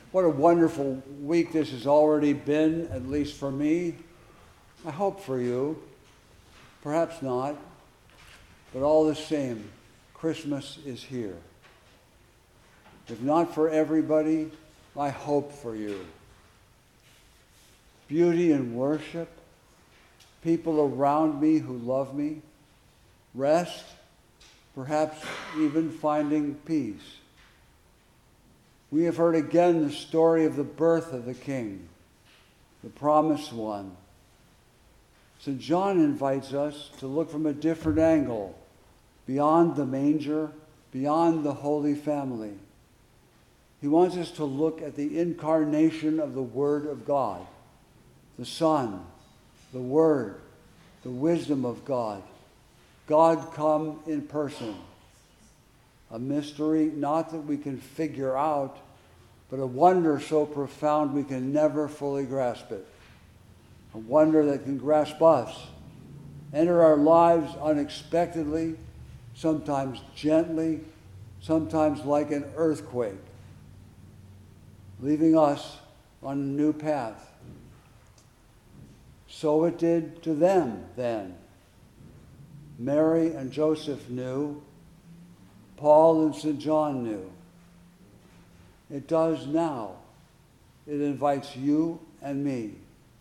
What a wonderful week this has already been, at least for me. I hope for you. Perhaps not. But all the same, Christmas is here. If not for everybody, I hope for you. Beauty and worship, people around me who love me, rest, perhaps even finding peace. We have heard again the story of the birth of the King, the promised one. St. John invites us to look from a different angle, beyond the manger, beyond the Holy Family. He wants us to look at the incarnation of the Word of God, the Son, the Word, the wisdom of God, God come in person. A mystery not that we can figure out, but a wonder so profound we can never fully grasp it. A wonder that can grasp us, enter our lives unexpectedly, sometimes gently, sometimes like an earthquake, leaving us on a new path. So it did to them then. Mary and Joseph knew. Paul and St. John knew. It does now. It invites you and me.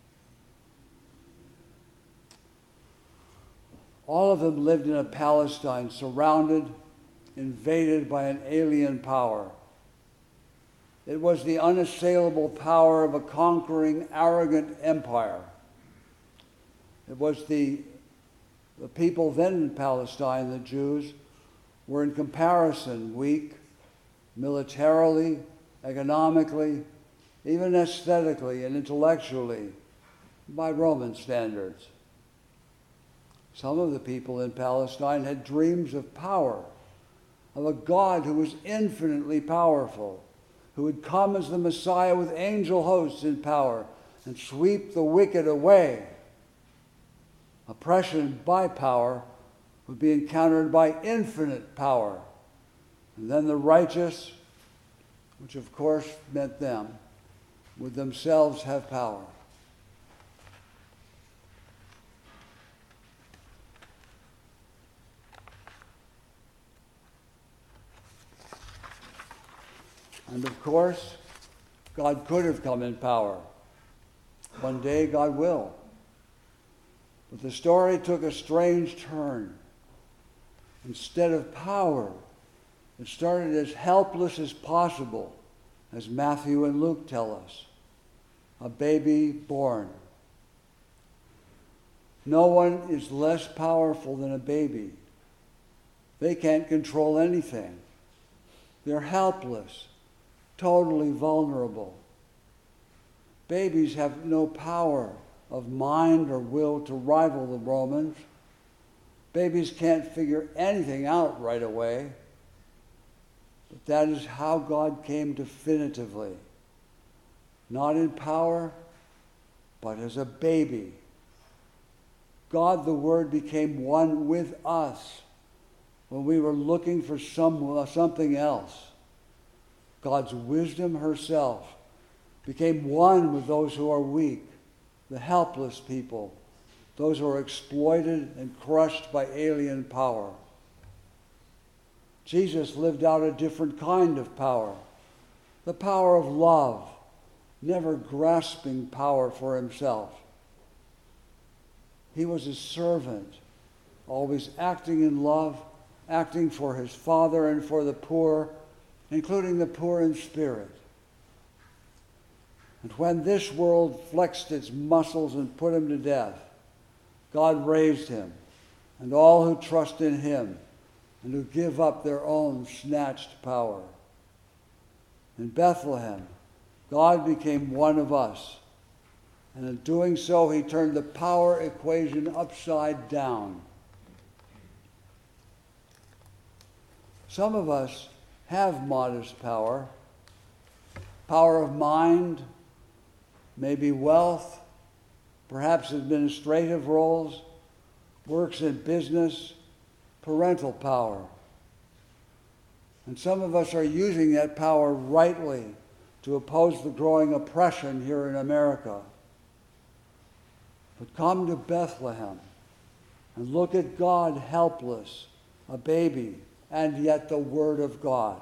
All of them lived in a Palestine surrounded, invaded by an alien power. It was the unassailable power of a conquering, arrogant empire. It was the people then in Palestine, the Jews, were in comparison weak, militarily, economically, even aesthetically and intellectually, by Roman standards. Some of the people in Palestine had dreams of power, of a God who was infinitely powerful, who would come as the Messiah with angel hosts in power and sweep the wicked away. Oppression by power would be encountered by infinite power. And then the righteous, which of course meant them, would themselves have power. And of course, God could have come in power. One day God will. But the story took a strange turn. Instead of power, it started as helpless as possible, as Matthew and Luke tell us. A baby born. No one is less powerful than a baby. They can't control anything. They're helpless, totally vulnerable. Babies have no power of mind or will to rival the Romans. Babies can't figure anything out right away. But that is how God came definitively. Not in power, but as a baby. God, the Word, became one with us when we were looking for something else. God's wisdom herself became one with those who are weak, the helpless people, those who are exploited and crushed by alien power. Jesus lived out a different kind of power, the power of love, never grasping power for himself. He was a servant, always acting in love, acting for his Father and for the poor, including the poor in spirit. And when this world flexed its muscles and put him to death, God raised him, and all who trust in him and who give up their own snatched power. In Bethlehem, God became one of us, and in doing so, he turned the power equation upside down. Some of us have modest power, power of mind, maybe wealth, perhaps administrative roles, works in business, parental power. And some of us are using that power rightly to oppose the growing oppression here in America. But come to Bethlehem and look at God helpless, a baby, and yet the Word of God.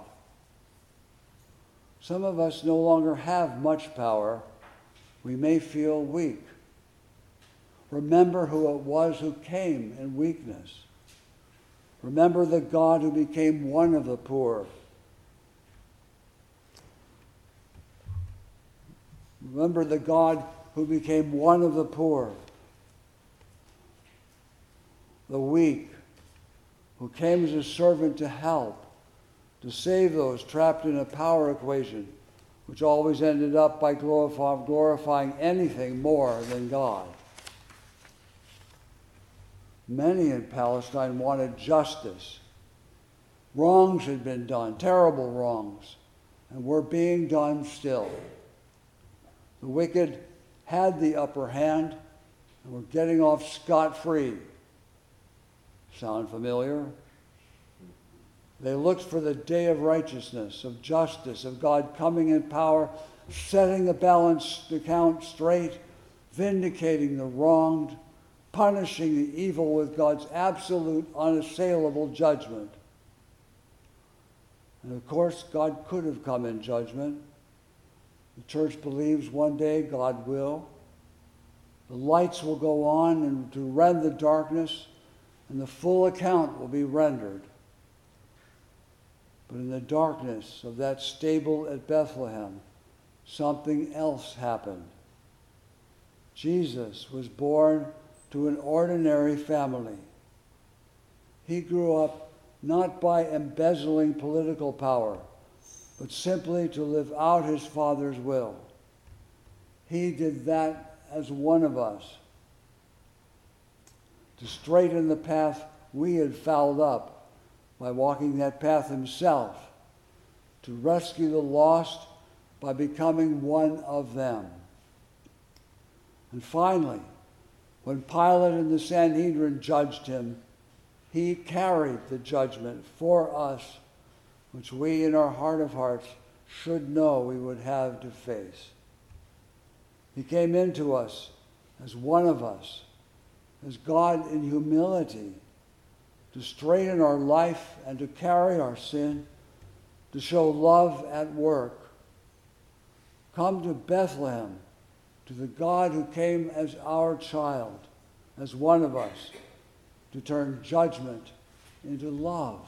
Some of us no longer have much power. We may feel weak. Remember who it was who came in weakness. Remember the God who became one of the poor. Remember the God who became one of the poor, the weak, who came as a servant to help, to save those trapped in a power equation, which always ended up by glorifying anything more than God. Many in Palestine wanted justice. Wrongs had been done, terrible wrongs, and were being done still. The wicked had the upper hand and were getting off scot-free. Sound familiar? They looked for the day of righteousness, of justice, of God coming in power, setting the balance account straight, vindicating the wronged, punishing the evil with God's absolute, unassailable judgment. And of course, God could have come in judgment. The church believes one day God will. The lights will go on and to rend the darkness, and the full account will be rendered. But in the darkness of that stable at Bethlehem, something else happened. Jesus was born to an ordinary family. He grew up not by embezzling political power, but simply to live out his Father's will. He did that as one of us, to straighten the path we had fouled up by walking that path himself, to rescue the lost by becoming one of them. And finally, when Pilate and the Sanhedrin judged him, he carried the judgment for us, which we in our heart of hearts should know we would have to face. He came into us as one of us, as God in humility, to straighten our life and to carry our sin, to show love at work. Come to Bethlehem, to the God who came as our child, as one of us, to turn judgment into love.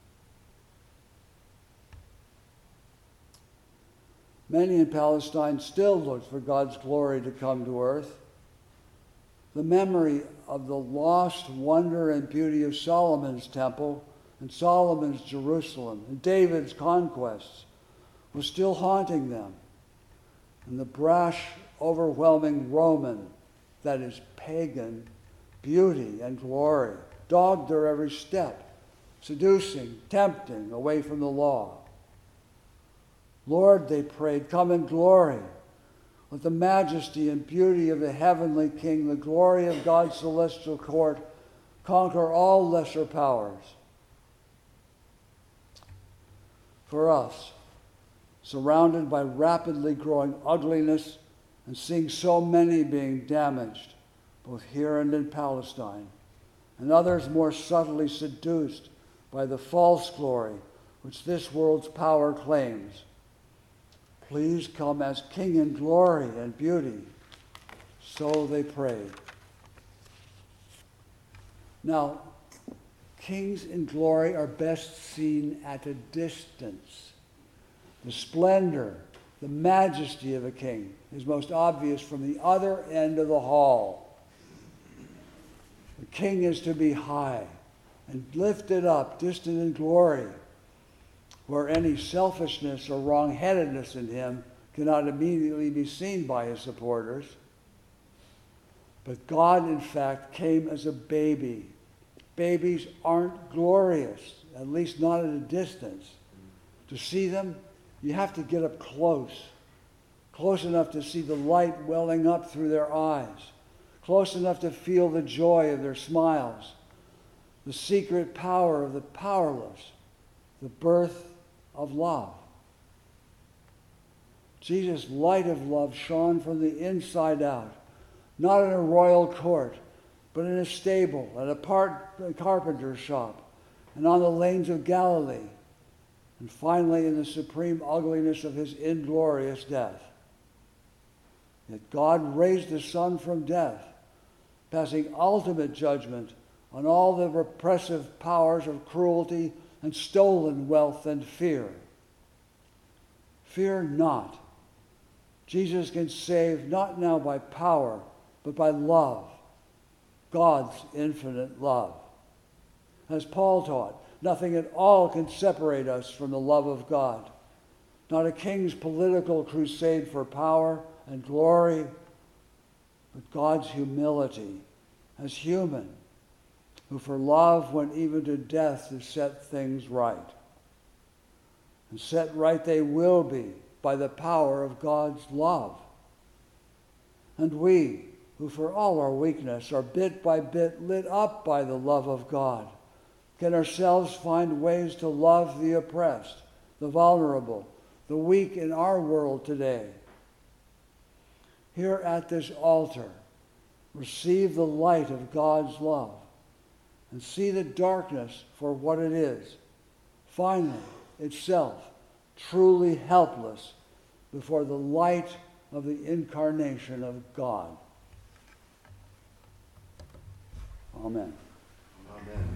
Many in Palestine still look for God's glory to come to earth. The memory of the lost wonder and beauty of Solomon's temple and Solomon's Jerusalem and David's conquests was still haunting them. And the brash, overwhelming Roman, that is pagan, beauty and glory dogged their every step, seducing, tempting away from the law. Lord, they prayed, come in glory. Let the majesty and beauty of the heavenly King, the glory of God's celestial court, conquer all lesser powers. For us, surrounded by rapidly growing ugliness and seeing so many being damaged, both here and in Palestine, and others more subtly seduced by the false glory which this world's power claims, please come as King in glory and beauty. So they prayed. Now, kings in glory are best seen at a distance. The splendor, the majesty of a king is most obvious from the other end of the hall. The king is to be high and lifted up, distant in glory, where any selfishness or wrong-headedness in him cannot immediately be seen by his supporters. But God, in fact, came as a baby. Babies aren't glorious, at least not at a distance. To see them, you have to get up close enough to see the light welling up through their eyes, close enough to feel the joy of their smiles, the secret power of the powerless, the birth of love. Jesus' light of love shone from the inside out, not in a royal court, but in a stable, at a carpenter's shop, and on the lanes of Galilee, and finally in the supreme ugliness of his inglorious death. Yet God raised the Son from death, passing ultimate judgment on all the repressive powers of cruelty and stolen wealth and fear. Fear not. Jesus can save not now by power, but by love, God's infinite love. As Paul taught, nothing at all can separate us from the love of God. Not a king's political crusade for power and glory, but God's humility as human, who for love went even to death to set things right. And set right they will be by the power of God's love. And we, who for all our weakness are bit by bit lit up by the love of God, can ourselves find ways to love the oppressed, the vulnerable, the weak in our world today. Here at this altar, receive the light of God's love and see the darkness for what it is, finally, itself, truly helpless before the light of the incarnation of God. Amen. Amen.